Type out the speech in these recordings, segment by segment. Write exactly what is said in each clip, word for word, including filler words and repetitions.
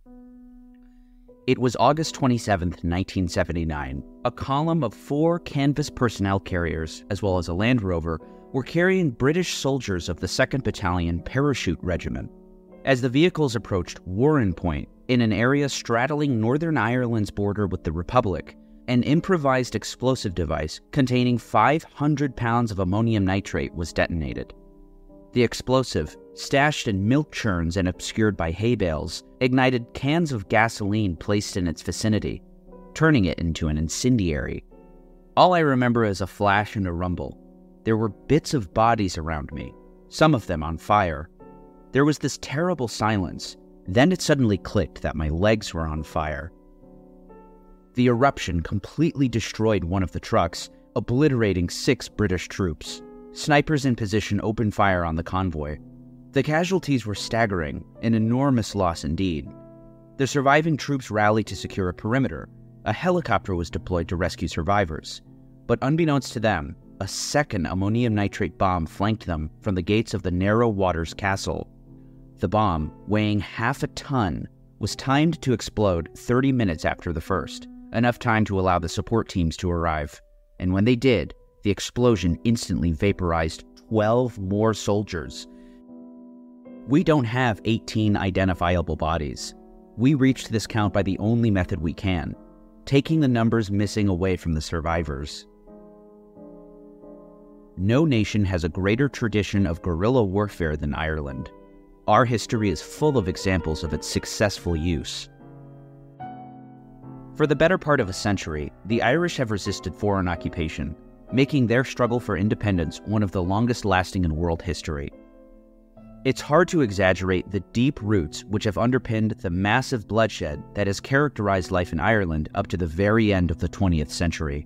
It was August twenty-seventh, nineteen seventy-nine. A column of four canvas personnel carriers, as well as a Land Rover, were carrying British soldiers of the second Battalion Parachute Regiment. As the vehicles approached Warren Point, in an area straddling Northern Ireland's border with the Republic, an improvised explosive device containing five hundred pounds of ammonium nitrate was detonated. The explosive, stashed in milk churns and obscured by hay bales, ignited cans of gasoline placed in its vicinity, turning it into an incendiary. All I remember is a flash and a rumble. There were bits of bodies around me, some of them on fire. There was this terrible silence. Then it suddenly clicked that my legs were on fire. The eruption completely destroyed one of the trucks, obliterating six British troops. Snipers in position opened fire on the convoy. The casualties were staggering, an enormous loss indeed. The surviving troops rallied to secure a perimeter. A helicopter was deployed to rescue survivors. But unbeknownst to them, a second ammonium nitrate bomb flanked them from the gates of the Narrow Waters Castle. The bomb, weighing half a ton, was timed to explode thirty minutes after the first, enough time to allow the support teams to arrive. And when they did, the explosion instantly vaporized twelve more soldiers. We don't have eighteen identifiable bodies. We reached this count by the only method we can, taking the numbers missing away from the survivors. No nation has a greater tradition of guerrilla warfare than Ireland. Our history is full of examples of its successful use. For the better part of a century, the Irish have resisted foreign occupation, making their struggle for independence one of the longest lasting in world history. It's hard to exaggerate the deep roots which have underpinned the massive bloodshed that has characterized life in Ireland up to the very end of the twentieth century.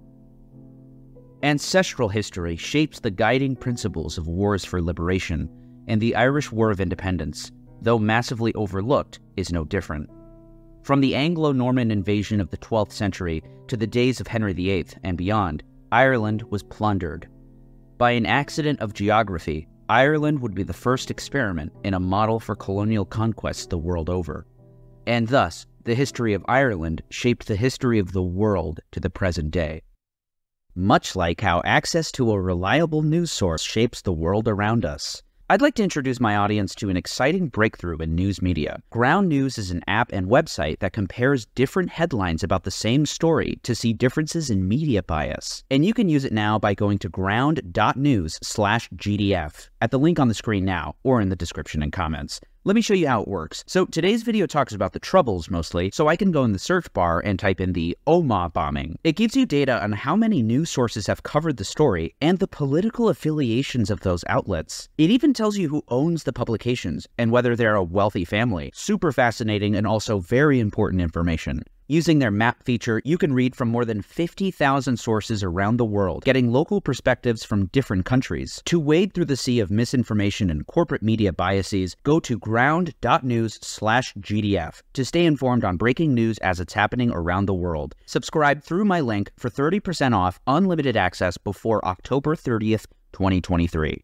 Ancestral history shapes the guiding principles of wars for liberation, and the Irish War of Independence, though massively overlooked, is no different. From the Anglo-Norman invasion of the twelfth century to the days of Henry the Eighth and beyond, Ireland was plundered. By an accident of geography, Ireland would be the first experiment in a model for colonial conquests the world over. And thus, the history of Ireland shaped the history of the world to the present day. Much like how access to a reliable news source shapes the world around us. I'd like to introduce my audience to an exciting breakthrough in news media. Ground News is an app and website that compares different headlines about the same story to see differences in media bias. And you can use it now by going to ground.news slash GDF at the link on the screen now or in the description and comments. Let me show you how it works. So today's video talks about the Troubles mostly, so I can go in the search bar and type in the Omagh bombing. It gives you data on how many news sources have covered the story and the political affiliations of those outlets. It even tells you who owns the publications and whether they're a wealthy family. Super fascinating and also very important information. Using their map feature, you can read from more than fifty thousand sources around the world, getting local perspectives from different countries. To wade through the sea of misinformation and corporate media biases, go to ground.news slash GDF to stay informed on breaking news as it's happening around the world. Subscribe through my link for thirty percent off unlimited access before October thirtieth, twenty twenty-three.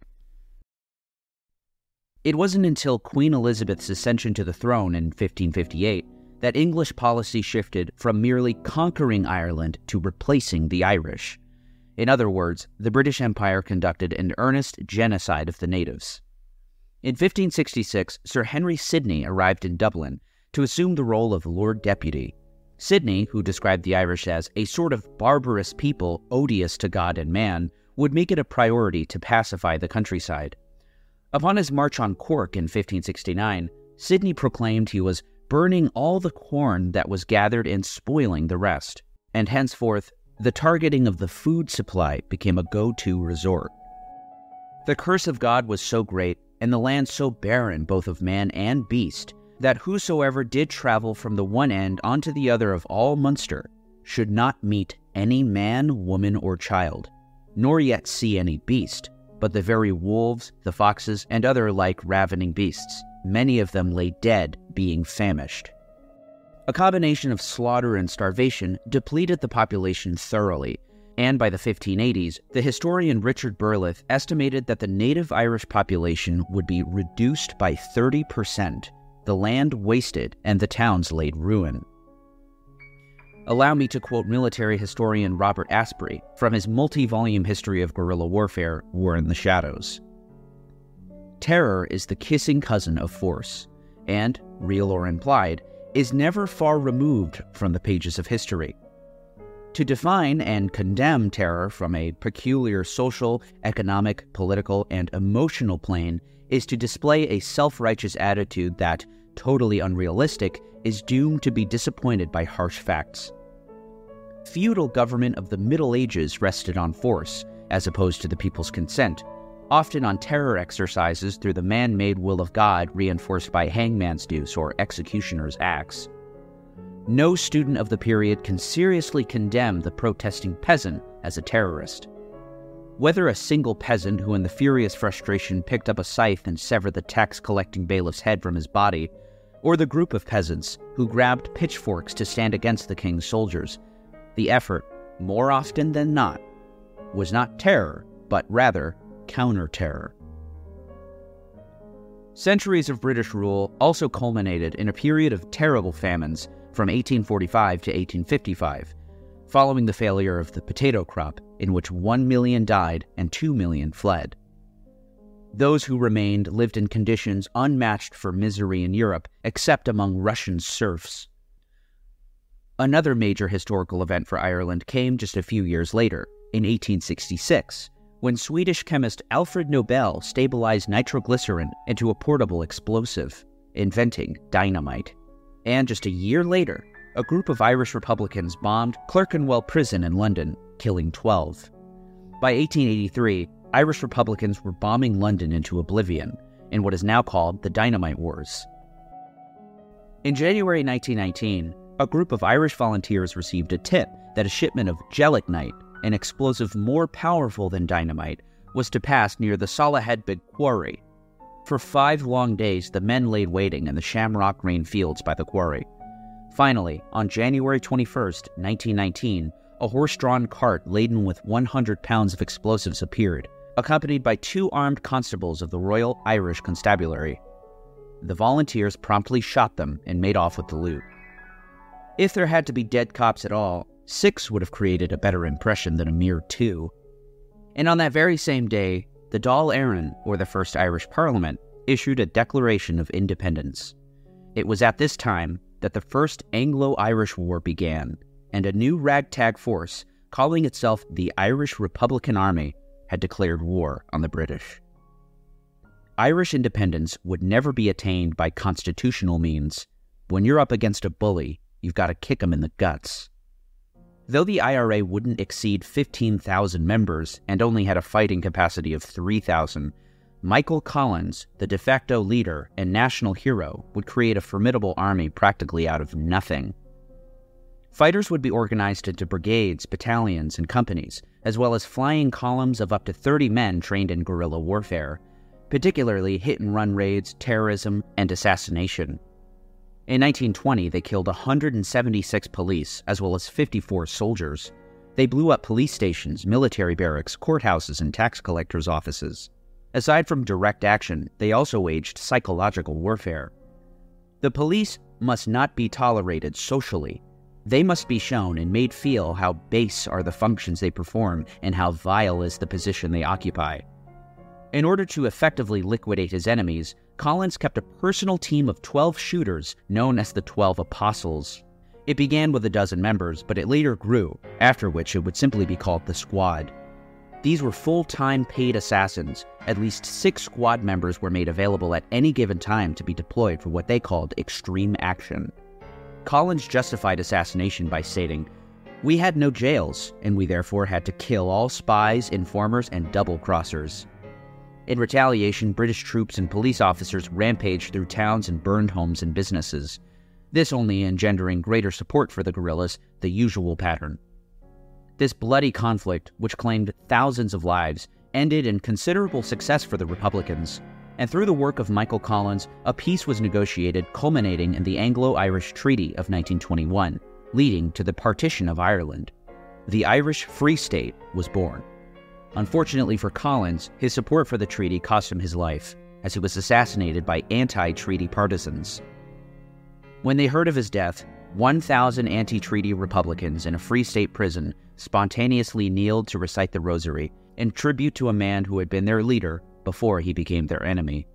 It wasn't until Queen Elizabeth's ascension to the throne in fifteen fifty-eight that English policy shifted from merely conquering Ireland to replacing the Irish. In other words, the British Empire conducted an earnest genocide of the natives. In fifteen sixty-six, Sir Henry Sidney arrived in Dublin to assume the role of Lord Deputy. Sidney, who described the Irish as a sort of barbarous people odious to God and man, would make it a priority to pacify the countryside. Upon his march on Cork in fifteen sixty-nine, Sidney proclaimed he was burning all the corn that was gathered and spoiling the rest, and henceforth, the targeting of the food supply became a go-to resort. The curse of God was so great, and the land so barren both of man and beast, that whosoever did travel from the one end onto the other of all Munster should not meet any man, woman, or child, nor yet see any beast, but the very wolves, the foxes, and other like ravening beasts. Many of them lay dead, being famished. A combination of slaughter and starvation depleted the population thoroughly, and by the fifteen eighties, the historian Richard Burleth estimated that the native Irish population would be reduced by thirty percent, the land wasted and the towns laid ruin. Allow me to quote military historian Robert Asprey from his multi-volume history of guerrilla warfare, War in the Shadows. Terror is the kissing cousin of force, and, real or implied, is never far removed from the pages of history. To define and condemn terror from a peculiar social, economic, political, and emotional plane is to display a self-righteous attitude that, totally unrealistic, is doomed to be disappointed by harsh facts. Feudal government of the Middle Ages rested on force, as opposed to the people's consent, often on terror exercises through the man-made will of God reinforced by hangman's noose or executioner's axe. No student of the period can seriously condemn the protesting peasant as a terrorist. Whether a single peasant who in the furious frustration picked up a scythe and severed the tax-collecting bailiff's head from his body, or the group of peasants who grabbed pitchforks to stand against the king's soldiers, the effort, more often than not, was not terror, but rather counter-terror. Centuries of British rule also culminated in a period of terrible famines from eighteen forty-five to eighteen fifty-five, following the failure of the potato crop, in which one million died and two million fled. Those who remained lived in conditions unmatched for misery in Europe, except among Russian serfs. Another major historical event for Ireland came just a few years later, in eighteen sixty-six, when Swedish chemist Alfred Nobel stabilized nitroglycerin into a portable explosive, inventing dynamite. And just a year later, a group of Irish Republicans bombed Clerkenwell Prison in London, killing twelve. By eighteen eighty-three, Irish Republicans were bombing London into oblivion, in what is now called the Dynamite Wars. In January nineteen nineteen, a group of Irish volunteers received a tip that a shipment of gelignite, an explosive more powerful than dynamite, was to pass near the Salahadbig quarry. For five long days, the men laid waiting in the shamrock green fields by the quarry. Finally, on January twenty-first, nineteen nineteen, a horse-drawn cart laden with one hundred pounds of explosives appeared, accompanied by two armed constables of the Royal Irish Constabulary. The volunteers promptly shot them and made off with the loot. If there had to be dead cops at all, six would have created a better impression than a mere two. And on that very same day, the Dáil Éireann, or the First Irish Parliament, issued a Declaration of Independence. It was at this time that the First Anglo-Irish War began, and a new ragtag force, calling itself the Irish Republican Army, had declared war on the British. Irish independence would never be attained by constitutional means. When you're up against a bully, you've got to kick him in the guts. Though the I R A wouldn't exceed fifteen thousand members and only had a fighting capacity of three thousand, Michael Collins, the de facto leader and national hero, would create a formidable army practically out of nothing. Fighters would be organized into brigades, battalions, and companies, as well as flying columns of up to thirty men trained in guerrilla warfare, particularly hit-and-run raids, terrorism, and assassination. In nineteen twenty, they killed one hundred seventy-six police, as well as fifty-four soldiers. They blew up police stations, military barracks, courthouses, and tax collectors' offices. Aside from direct action, they also waged psychological warfare. The police must not be tolerated socially. They must be shown and made feel how base are the functions they perform and how vile is the position they occupy. In order to effectively liquidate his enemies, Collins kept a personal team of twelve shooters known as the Twelve Apostles. It began with a dozen members, but it later grew, after which it would simply be called the Squad. These were full-time paid assassins. At least six squad members were made available at any given time to be deployed for what they called extreme action. Collins justified assassination by stating, "We had no jails, and we therefore had to kill all spies, informers, and double-crossers." In retaliation, British troops and police officers rampaged through towns and burned homes and businesses, this only engendering greater support for the guerrillas, the usual pattern. This bloody conflict, which claimed thousands of lives, ended in considerable success for the Republicans, and through the work of Michael Collins, a peace was negotiated culminating in the Anglo-Irish Treaty of nineteen twenty-one, leading to the partition of Ireland. The Irish Free State was born. Unfortunately for Collins, his support for the treaty cost him his life, as he was assassinated by anti-treaty partisans. When they heard of his death, one thousand anti-treaty Republicans in a Free State prison spontaneously kneeled to recite the rosary in tribute to a man who had been their leader before he became their enemy.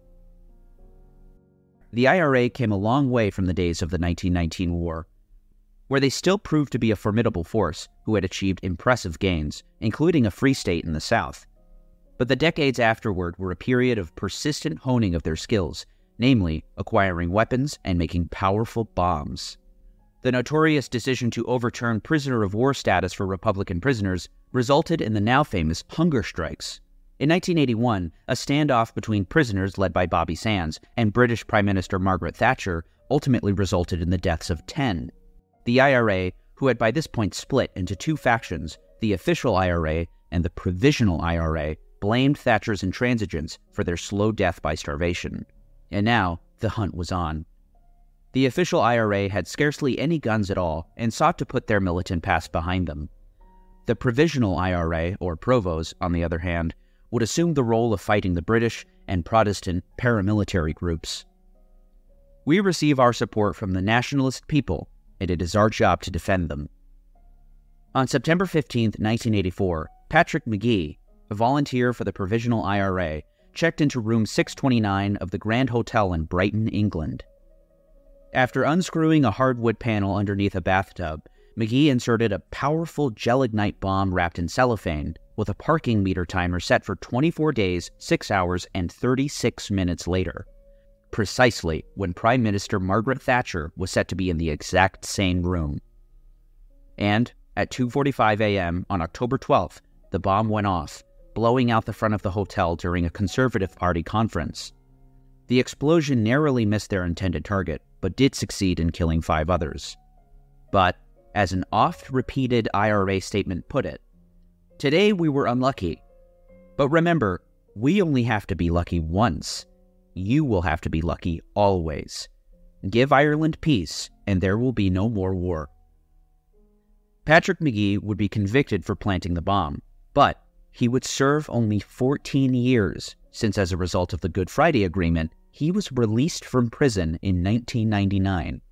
The I R A came a long way from the days of the nineteen nineteen war, where they still proved to be a formidable force who had achieved impressive gains, including a free state in the South. But the decades afterward were a period of persistent honing of their skills, namely acquiring weapons and making powerful bombs. The notorious decision to overturn prisoner of war status for Republican prisoners resulted in the now famous hunger strikes. In nineteen eighty-one, a standoff between prisoners led by Bobby Sands and British Prime Minister Margaret Thatcher ultimately resulted in the deaths of ten. The I R A, who had by this point split into two factions, the official I R A and the provisional I R A, blamed Thatcher's intransigence for their slow death by starvation. And now, the hunt was on. The official I R A had scarcely any guns at all and sought to put their militant past behind them. The provisional I R A, or Provos, on the other hand, would assume the role of fighting the British and Protestant paramilitary groups. We receive our support from the nationalist people, and it is our job to defend them. On September fifteenth, nineteen eighty-four, Patrick Magee, a volunteer for the provisional I R A, checked into room six twenty-nine of the Grand Hotel in Brighton, England. After unscrewing a hardwood panel underneath a bathtub, Magee inserted a powerful gelignite bomb wrapped in cellophane with a parking meter timer set for twenty-four days, six hours, and thirty-six minutes later, precisely when Prime Minister Margaret Thatcher was set to be in the exact same room. And at two forty-five a.m. on October twelfth, the bomb went off, blowing out the front of the hotel during a Conservative Party conference. The explosion narrowly missed their intended target, but did succeed in killing five others. But, as an oft-repeated I R A statement put it, today we were unlucky. But remember, we only have to be lucky once. You will have to be lucky always. Give Ireland peace, and there will be no more war. Patrick Magee would be convicted for planting the bomb, but he would serve only fourteen years, since as a result of the Good Friday Agreement, he was released from prison in nineteen ninety-nine.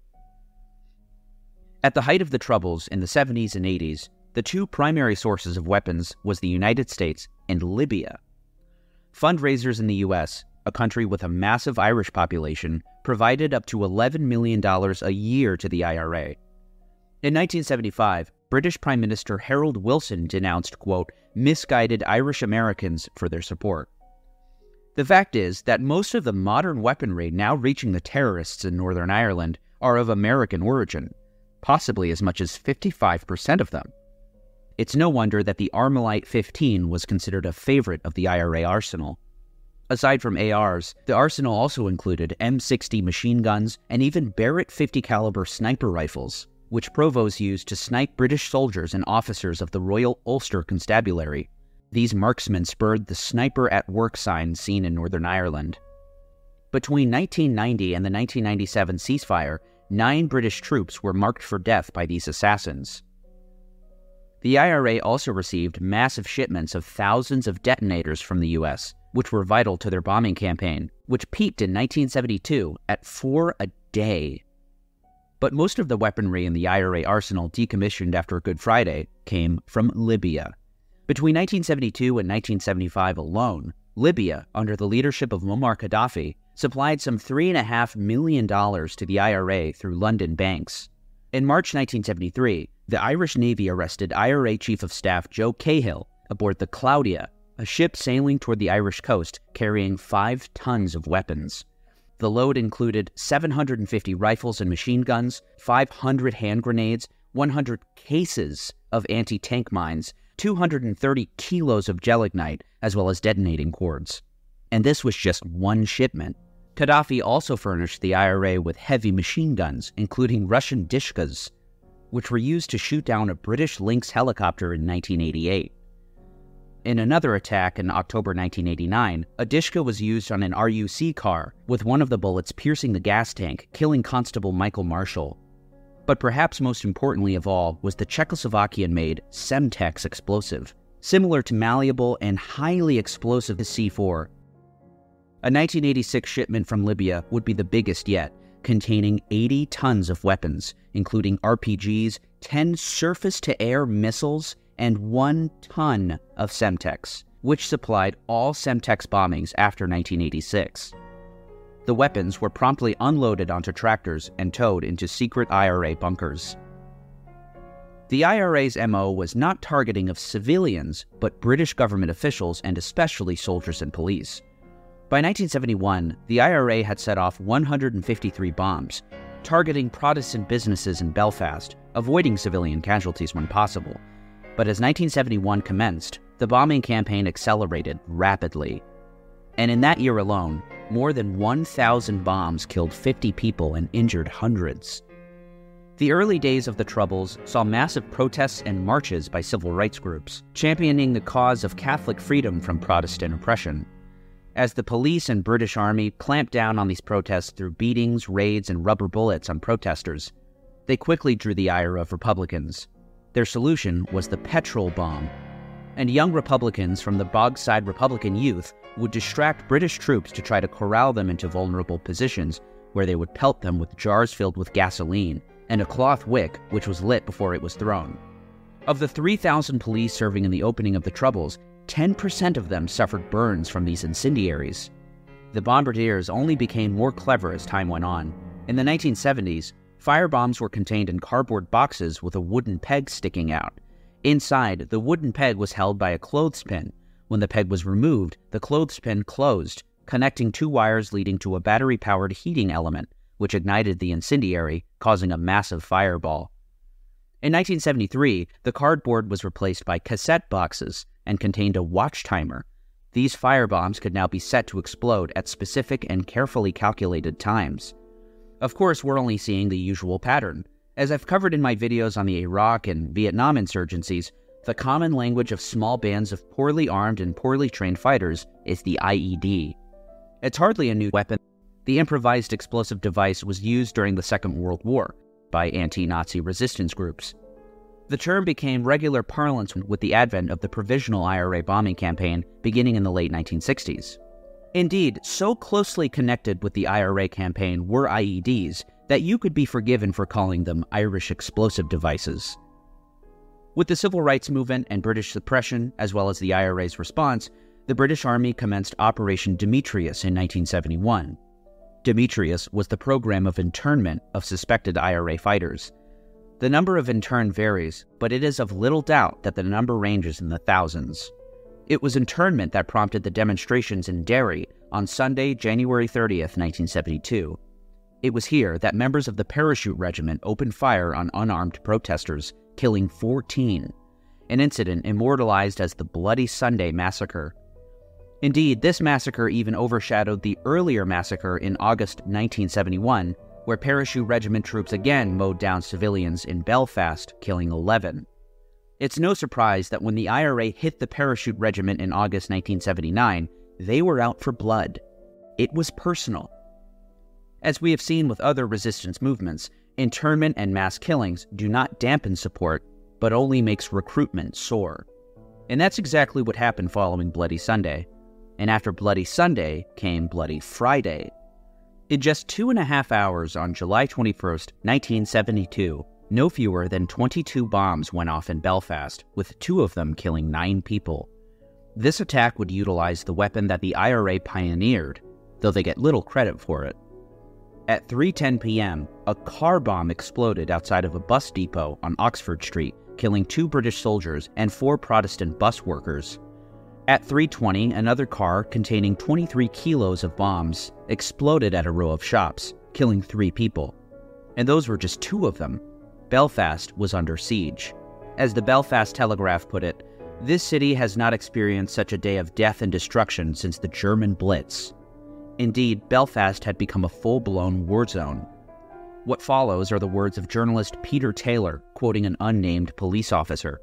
At the height of the Troubles in the seventies and eighties, the two primary sources of weapons was the United States and Libya. Fundraisers in the U S, a country with a massive Irish population, provided up to eleven million dollars a year to the I R A. In nineteen seventy-five, British Prime Minister Harold Wilson denounced, quote, misguided Irish Americans for their support. The fact is that most of the modern weaponry now reaching the terrorists in Northern Ireland are of American origin, possibly as much as fifty-five percent of them. It's no wonder that the Armalite fifteen was considered a favorite of the I R A arsenal. Aside from A Rs, the arsenal also included M sixty machine guns and even Barrett fifty caliber sniper rifles, which Provos used to snipe British soldiers and officers of the Royal Ulster Constabulary. These marksmen spurred the sniper at work sign seen in Northern Ireland. Between nineteen ninety and the nineteen ninety-seven ceasefire, nine British troops were marked for death by these assassins. The I R A also received massive shipments of thousands of detonators from the U S, which were vital to their bombing campaign, which peaked in nineteen seventy-two at four a day. But most of the weaponry in the I R A arsenal decommissioned after Good Friday came from Libya. Between nineteen seventy-two and nineteen seventy-five alone, Libya, under the leadership of Muammar Gaddafi, supplied some three point five million dollars to the I R A through London banks. In March nineteen seventy-three, the Irish Navy arrested I R A Chief of Staff Joe Cahill aboard the Claudia, a ship sailing toward the Irish coast carrying five tons of weapons. The load included seven hundred fifty rifles and machine guns, five hundred hand grenades, one hundred cases of anti-tank mines, two hundred thirty kilos of gelignite, as well as detonating cords. And this was just one shipment. Gaddafi also furnished the I R A with heavy machine guns, including Russian Dishkas, which were used to shoot down a British Lynx helicopter in nineteen eighty-eight. In another attack in October nineteen eighty-nine, a Dishka was used on an R U C car, with one of the bullets piercing the gas tank, killing Constable Michael Marshall. But perhaps most importantly of all was the Czechoslovakian-made Semtex explosive, similar to malleable and highly explosive C four. A nineteen eighty-six shipment from Libya would be the biggest yet, containing eighty tons of weapons, including R P Gs, ten surface-to-air missiles, and one ton of Semtex, which supplied all Semtex bombings after nineteen eighty-six. The weapons were promptly unloaded onto tractors and towed into secret I R A bunkers. The I R A's M O was not targeting of civilians, but British government officials and especially soldiers and police. By nineteen seventy-one, the I R A had set off one hundred fifty-three bombs, targeting Protestant businesses in Belfast, avoiding civilian casualties when possible. But as nineteen seventy-one commenced, the bombing campaign accelerated rapidly. And in that year alone, more than one thousand bombs killed fifty people and injured hundreds. The early days of the Troubles saw massive protests and marches by civil rights groups, championing the cause of Catholic freedom from Protestant oppression. As the police and British Army clamped down on these protests through beatings, raids, and rubber bullets on protesters, they quickly drew the ire of Republicans. Their solution was the petrol bomb, and young Republicans from the Bogside Republican Youth would distract British troops to try to corral them into vulnerable positions where they would pelt them with jars filled with gasoline and a cloth wick which was lit before it was thrown. Of the three thousand police serving in the opening of the Troubles, ten percent of them suffered burns from these incendiaries. The bombardiers only became more clever as time went on. In the nineteen seventies, firebombs were contained in cardboard boxes with a wooden peg sticking out. Inside, the wooden peg was held by a clothespin. When the peg was removed, the clothespin closed, connecting two wires leading to a battery-powered heating element, which ignited the incendiary, causing a massive fireball. In nineteen seventy-three, the cardboard was replaced by cassette boxes and contained a watch timer. These firebombs could now be set to explode at specific and carefully calculated times. Of course, we're only seeing the usual pattern. As I've covered in my videos on the Iraq and Vietnam insurgencies, the common language of small bands of poorly armed and poorly trained fighters is the I E D. It's hardly a new weapon. The improvised explosive device was used during the Second World War by anti-Nazi resistance groups. The term became regular parlance with the advent of the provisional I R A bombing campaign beginning in the late nineteen sixties. Indeed, so closely connected with the I R A campaign were I E Ds that you could be forgiven for calling them Irish explosive devices. With the civil rights movement and British suppression, as well as the I R A's response, the British Army commenced Operation Demetrius in nineteen seventy-one. Demetrius was the program of internment of suspected I R A fighters. The number of interned varies, but it is of little doubt that the number ranges in the thousands. It was internment that prompted the demonstrations in Derry on Sunday, January thirtieth, nineteen seventy-two. It was here that members of the Parachute Regiment opened fire on unarmed protesters, killing fourteen, an incident immortalized as the Bloody Sunday Massacre. Indeed, this massacre even overshadowed the earlier massacre in August nineteen seventy-one, where Parachute Regiment troops again mowed down civilians in Belfast, killing eleven. It's no surprise that when the I R A hit the Parachute Regiment in August nineteen seventy-nine, they were out for blood. It was personal. As we have seen with other resistance movements, internment and mass killings do not dampen support, but only makes recruitment soar. And that's exactly what happened following Bloody Sunday. And after Bloody Sunday came Bloody Friday. In just two and a half hours on July twenty-first, nineteen seventy-two, no fewer than twenty-two bombs went off in Belfast, with two of them killing nine people. This attack would utilize the weapon that the I R A pioneered, though they get little credit for it. At three ten p.m., a car bomb exploded outside of a bus depot on Oxford Street, killing two British soldiers and four Protestant bus workers. At three twenty, another car containing twenty-three kilos of bombs exploded at a row of shops, killing three people. And those were just two of them. Belfast was under siege. As the Belfast Telegraph put it, this city has not experienced such a day of death and destruction since the German Blitz. Indeed, Belfast had become a full-blown war zone. What follows are the words of journalist Peter Taylor, quoting an unnamed police officer.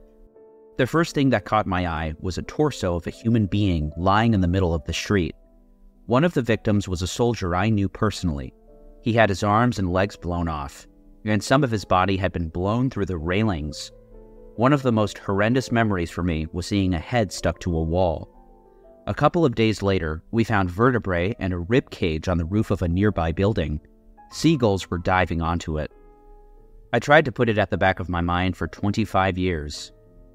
The first thing that caught my eye was a torso of a human being lying in the middle of the street. One of the victims was a soldier I knew personally. He had his arms and legs blown off, and some of his body had been blown through the railings. One of the most horrendous memories for me was seeing a head stuck to a wall. A couple of days later, we found vertebrae and a rib cage on the roof of a nearby building. Seagulls were diving onto it. I tried to put it at the back of my mind for twenty-five years.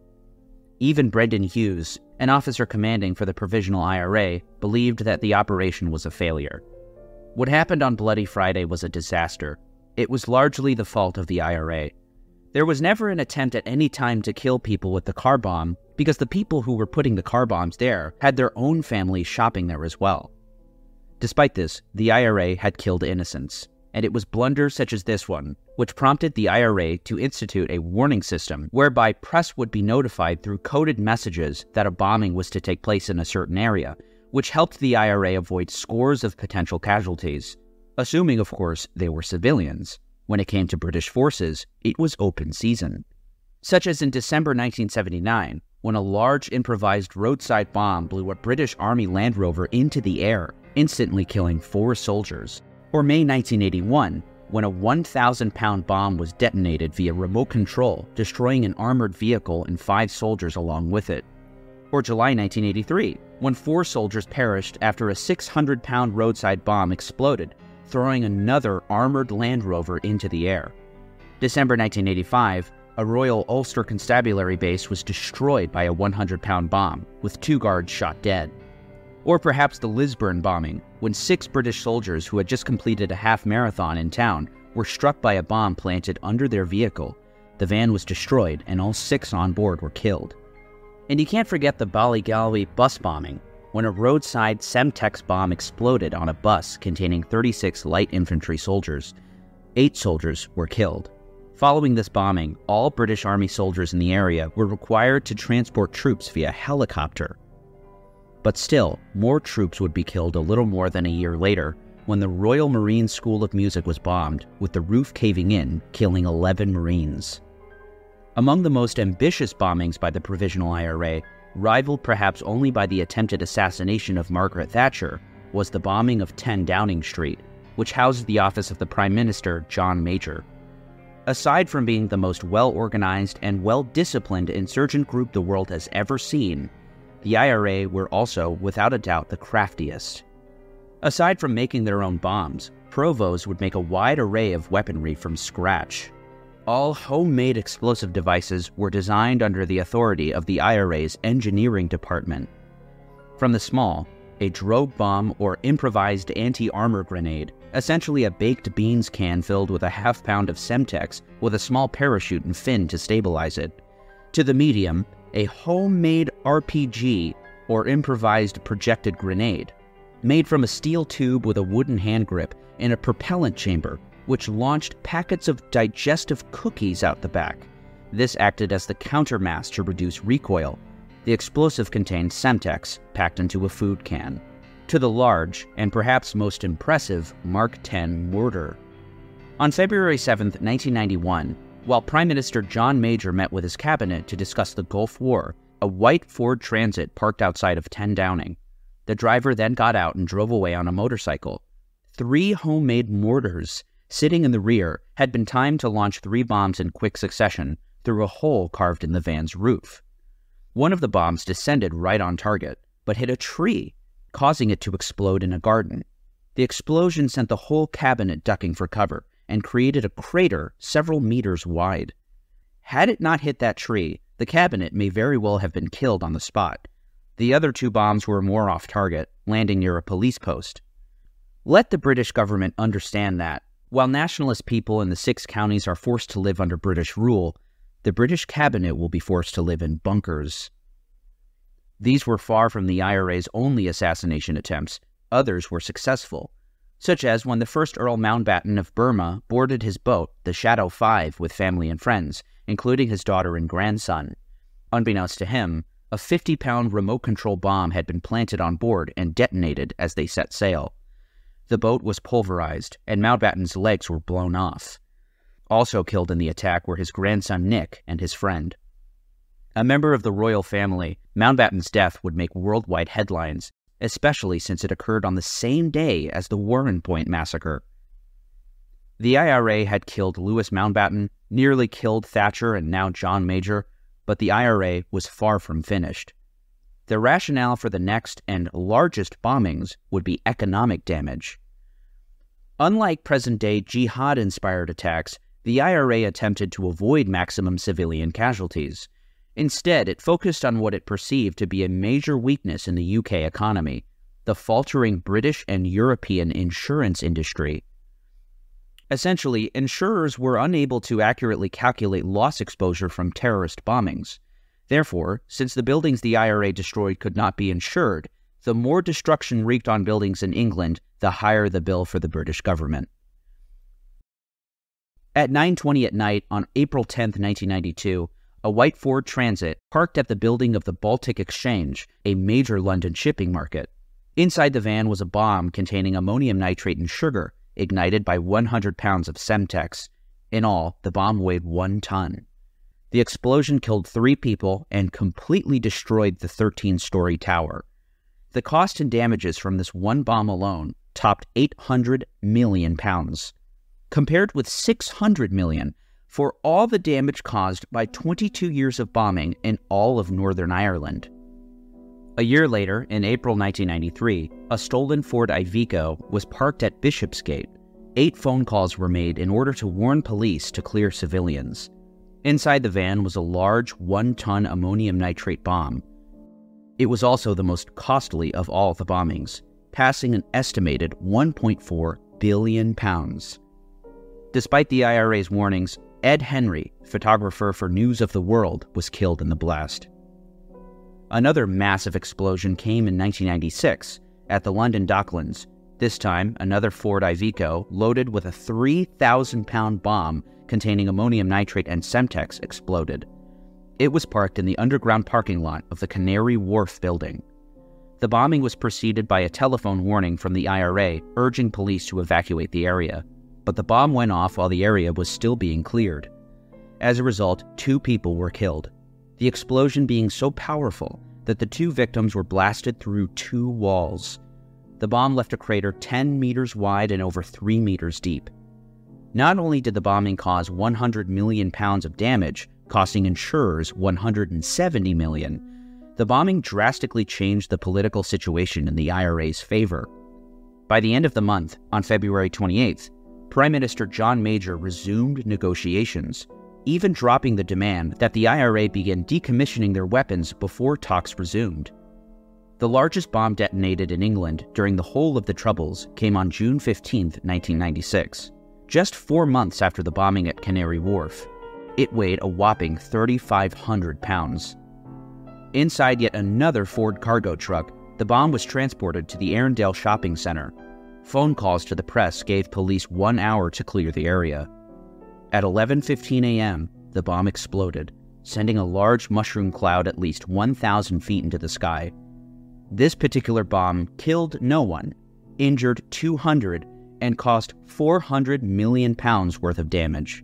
Even Brendan Hughes, an officer commanding for the Provisional I R A, believed that the operation was a failure. What happened on Bloody Friday was a disaster. It was largely the fault of the I R A. There was never an attempt at any time to kill people with the car bomb because the people who were putting the car bombs there had their own families shopping there as well. Despite this, the I R A had killed innocents, and it was blunders such as this one which prompted the I R A to institute a warning system whereby press would be notified through coded messages that a bombing was to take place in a certain area, which helped the I R A avoid scores of potential casualties, assuming, of course, they were civilians. When it came to British forces, it was open season. Such as in December nineteen seventy-nine, when a large improvised roadside bomb blew a British Army Land Rover into the air, instantly killing four soldiers. Or May nineteen eighty-one, when a one thousand pound bomb was detonated via remote control, destroying an armored vehicle and five soldiers along with it. Or July nineteen eighty-three, when four soldiers perished after a six hundred pound roadside bomb exploded, throwing another armored Land Rover into the air. December nineteen eighty-five, a Royal Ulster Constabulary base was destroyed by a one hundred pound bomb, with two guards shot dead. Or perhaps the Lisburn bombing, when six British soldiers who had just completed a half marathon in town were struck by a bomb planted under their vehicle. The van was destroyed and all six on board were killed. And you can't forget the Ballygalway bus bombing, when a roadside Semtex bomb exploded on a bus containing thirty-six light infantry soldiers. Eight soldiers were killed. Following this bombing, all British Army soldiers in the area were required to transport troops via helicopter. But still, more troops would be killed a little more than a year later, when the Royal Marine School of Music was bombed, with the roof caving in, killing eleven Marines. Among the most ambitious bombings by the Provisional I R A, rivaled perhaps only by the attempted assassination of Margaret Thatcher, was the bombing of ten Downing Street, which housed the office of the Prime Minister, John Major. Aside from being the most well-organized and well-disciplined insurgent group the world has ever seen, the I R A were also, without a doubt, the craftiest. Aside from making their own bombs, Provos would make a wide array of weaponry from scratch. All homemade explosive devices were designed under the authority of the I R A's engineering department. From the small, a drogue bomb or improvised anti-armor grenade, essentially a baked beans can filled with a half pound of Semtex with a small parachute and fin to stabilize it, to the medium, a homemade R P G, or improvised projected grenade, made from a steel tube with a wooden hand grip and a propellant chamber, which launched packets of digestive cookies out the back. This acted as the countermass to reduce recoil. The explosive contained Semtex, packed into a food can. To the large, and perhaps most impressive, Mark ten mortar. On February seventh, nineteen ninety-one, while Prime Minister John Major met with his cabinet to discuss the Gulf War, a white Ford Transit parked outside of ten Downing. The driver then got out and drove away on a motorcycle. Three homemade mortars, sitting in the rear, had been timed to launch three bombs in quick succession through a hole carved in the van's roof. One of the bombs descended right on target, but hit a tree, causing it to explode in a garden. The explosion sent the whole cabinet ducking for cover, and created a crater several meters wide. Had it not hit that tree, the cabinet may very well have been killed on the spot. The other two bombs were more off target, landing near a police post. Let the British government understand that, while nationalist people in the six counties are forced to live under British rule, the British cabinet will be forced to live in bunkers. These were far from the I R A's only assassination attempts. Others were successful, such as when the first Earl Mountbatten of Burma boarded his boat, the Shadow Five, with family and friends, including his daughter and grandson. Unbeknownst to him, a fifty pound remote-control bomb had been planted on board and detonated as they set sail. The boat was pulverized, and Mountbatten's legs were blown off. Also killed in the attack were his grandson Nick and his friend. A member of the royal family, Mountbatten's death would make worldwide headlines, especially since it occurred on the same day as the Warren Point massacre. The I R A had killed Louis Mountbatten, nearly killed Thatcher and now John Major, but the I R A was far from finished. The rationale for the next and largest bombings would be economic damage. Unlike present-day jihad-inspired attacks, the I R A attempted to avoid maximum civilian casualties. Instead, it focused on what it perceived to be a major weakness in the U K economy: the faltering British and European insurance industry. Essentially, insurers were unable to accurately calculate loss exposure from terrorist bombings. Therefore, since the buildings the I R A destroyed could not be insured, the more destruction wreaked on buildings in England, the higher the bill for the British government. At nine twenty at night on April tenth, nineteen ninety-two, a white Ford Transit parked at the building of the Baltic Exchange, a major London shipping market. Inside the van was a bomb containing ammonium nitrate and sugar, ignited by one hundred pounds of Semtex. In all, the bomb weighed one ton. The explosion killed three people and completely destroyed the thirteen-story tower. The cost and damages from this one bomb alone topped eight hundred million pounds, compared with six hundred million for all the damage caused by twenty-two years of bombing in all of Northern Ireland. A year later, in April nineteen ninety-three, a stolen Ford Iveco was parked at Bishopsgate. Eight phone calls were made in order to warn police to clear civilians. Inside the van was a large one-ton ammonium nitrate bomb. It was also the most costly of all the bombings, passing an estimated one point four billion pounds. Despite the I R A's warnings, Ed Henry, photographer for News of the World, was killed in the blast. Another massive explosion came in nineteen ninety-six at the London Docklands. This time, another Ford Iveco, loaded with a three thousand pound bomb containing ammonium nitrate and Semtex, exploded. It was parked in the underground parking lot of the Canary Wharf building. The bombing was preceded by a telephone warning from the I R A urging police to evacuate the area, but the bomb went off while the area was still being cleared. As a result, two people were killed, the explosion being so powerful that the two victims were blasted through two walls. The bomb left a crater ten meters wide and over three meters deep. Not only did the bombing cause one hundred million pounds of damage, costing insurers one hundred seventy million, the bombing drastically changed the political situation in the I R A's favor. By the end of the month, on February twenty-eighth, Prime Minister John Major resumed negotiations, even dropping the demand that the I R A begin decommissioning their weapons before talks resumed. The largest bomb detonated in England during the whole of the Troubles came on June fifteenth, nineteen ninety-six, just four months after the bombing at Canary Wharf. It weighed a whopping three thousand five hundred pounds. Inside yet another Ford cargo truck, the bomb was transported to the Arundel Shopping Center. Phone calls to the press gave police one hour to clear the area. At eleven fifteen a.m., the bomb exploded, sending a large mushroom cloud at least one thousand feet into the sky. This particular bomb killed no one, injured two hundred, and cost four hundred million pounds worth of damage.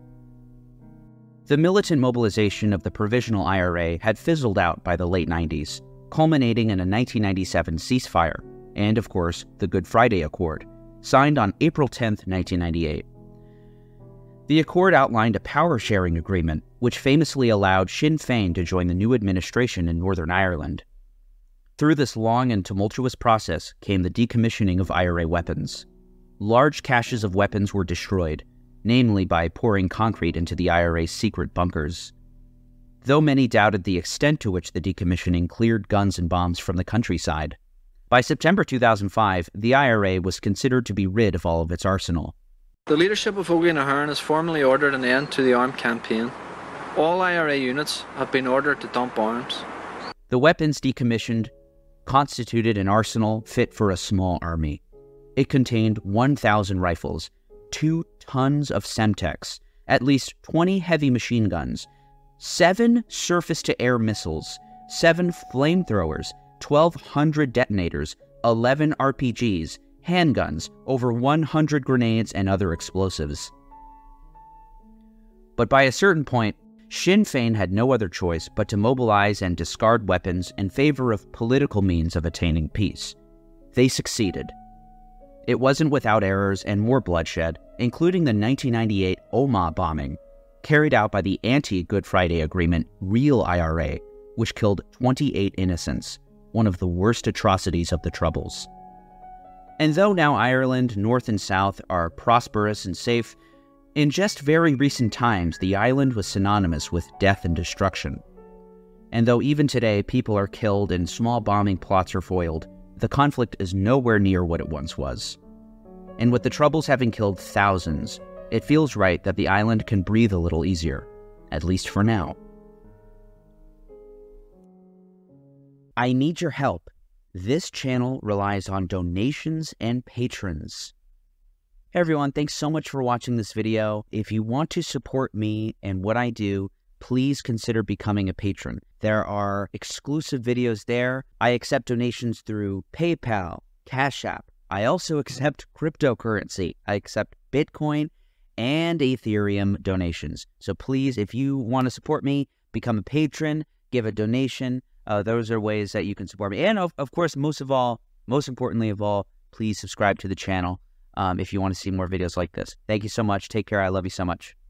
The militant mobilization of the Provisional I R A had fizzled out by the late nineties, culminating in a nineteen ninety-seven ceasefire, and, of course, the Good Friday Accord, signed on April tenth, nineteen ninety-eight. The accord outlined a power-sharing agreement, which famously allowed Sinn Féin to join the new administration in Northern Ireland. Through this long and tumultuous process came the decommissioning of I R A weapons. Large caches of weapons were destroyed, namely by pouring concrete into the I R A's secret bunkers. Though many doubted the extent to which the decommissioning cleared guns and bombs from the countryside, by September two thousand five, the I R A was considered to be rid of all of its arsenal. The leadership of Óglaigh na hÉireann has formally ordered an end to the armed campaign. All I R A units have been ordered to dump arms. The weapons decommissioned constituted an arsenal fit for a small army. It contained one thousand rifles, two tons of Semtex, at least twenty heavy machine guns, seven surface-to-air missiles, seven flamethrowers, twelve hundred detonators, eleven R P Gs, handguns, over one hundred grenades, and other explosives. But by a certain point, Sinn Féin had no other choice but to mobilize and discard weapons in favor of political means of attaining peace. They succeeded. It wasn't without errors and more bloodshed, including the nineteen ninety-eight Omagh bombing, carried out by the anti-Good Friday Agreement Real I R A, which killed twenty-eight innocents, one of the worst atrocities of the Troubles. And though now Ireland, north and south, are prosperous and safe, in just very recent times the island was synonymous with death and destruction. And though even today people are killed and small bombing plots are foiled, the conflict is nowhere near what it once was. And with the Troubles having killed thousands, it feels right that the island can breathe a little easier, at least for now. I need your help. This channel relies on donations and patrons. Hey everyone, thanks so much for watching this video. If you want to support me and what I do, please consider becoming a patron. There are exclusive videos there. I accept donations through PayPal, Cash App. I also accept cryptocurrency. I accept Bitcoin and Ethereum donations. So please, if you want to support me, become a patron, give a donation. Uh, those are ways that you can support me. And of, of course, most of all, most importantly of all, please subscribe to the channel um, if you want to see more videos like this. Thank you so much. Take care. I love you so much.